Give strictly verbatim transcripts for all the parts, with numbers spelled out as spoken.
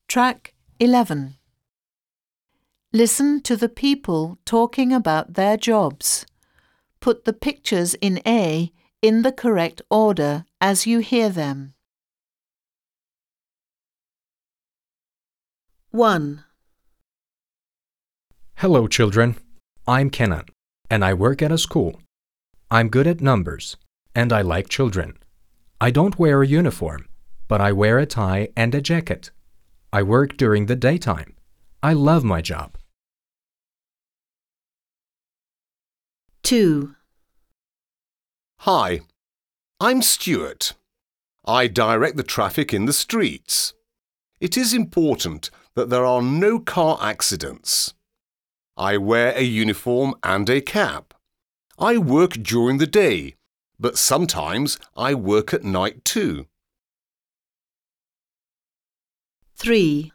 Track eleven. Listen to the people talking about their jobs. Put the pictures in A in the correct order as you hear them. one. Hello, children. I'm Kenan, and I work at a school. I'm good at numbers, and I like children. I don't wear a uniform, but I wear a tie and a jacket. I work during the daytime. I love my job. two. Hi, I'm Stuart. I direct the traffic in the streets. It is important that there are no car accidents. I wear a uniform and a cap. I work during the day, but sometimes I work at night too. three.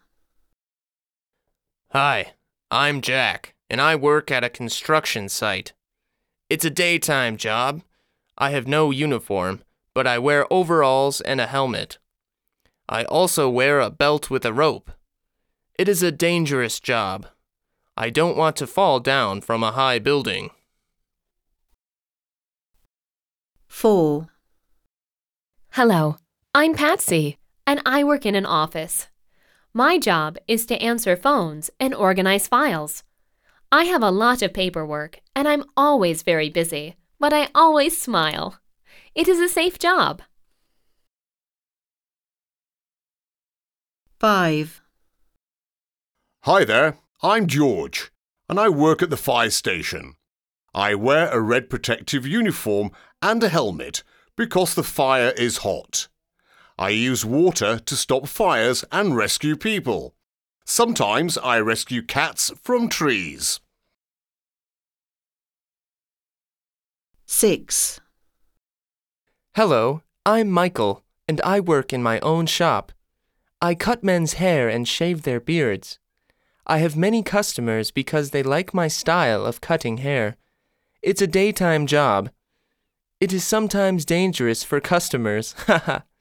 Hi, I'm Jack, and I work at a construction site. It's a daytime job. I have no uniform, but I wear overalls and a helmet. I also wear a belt with a rope. It is a dangerous job. I don't want to fall down from a high building. four. Hello, I'm Patsy, and I work in an office. My job is to answer phones and organize files. I have a lot of paperwork, and I'm always very busy, but I always smile. It is a safe job. five. Hi there, I'm George, and I work at the fire station. I wear a red protective uniform and a helmet because the fire is hot. I use water to stop fires and rescue people. Sometimes I rescue cats from trees. six. Hello, I'm Michael, and I work in my own shop. I cut men's hair and shave their beards. I have many customers because they like my style of cutting hair. It's a daytime job. It is sometimes dangerous for customers, haha.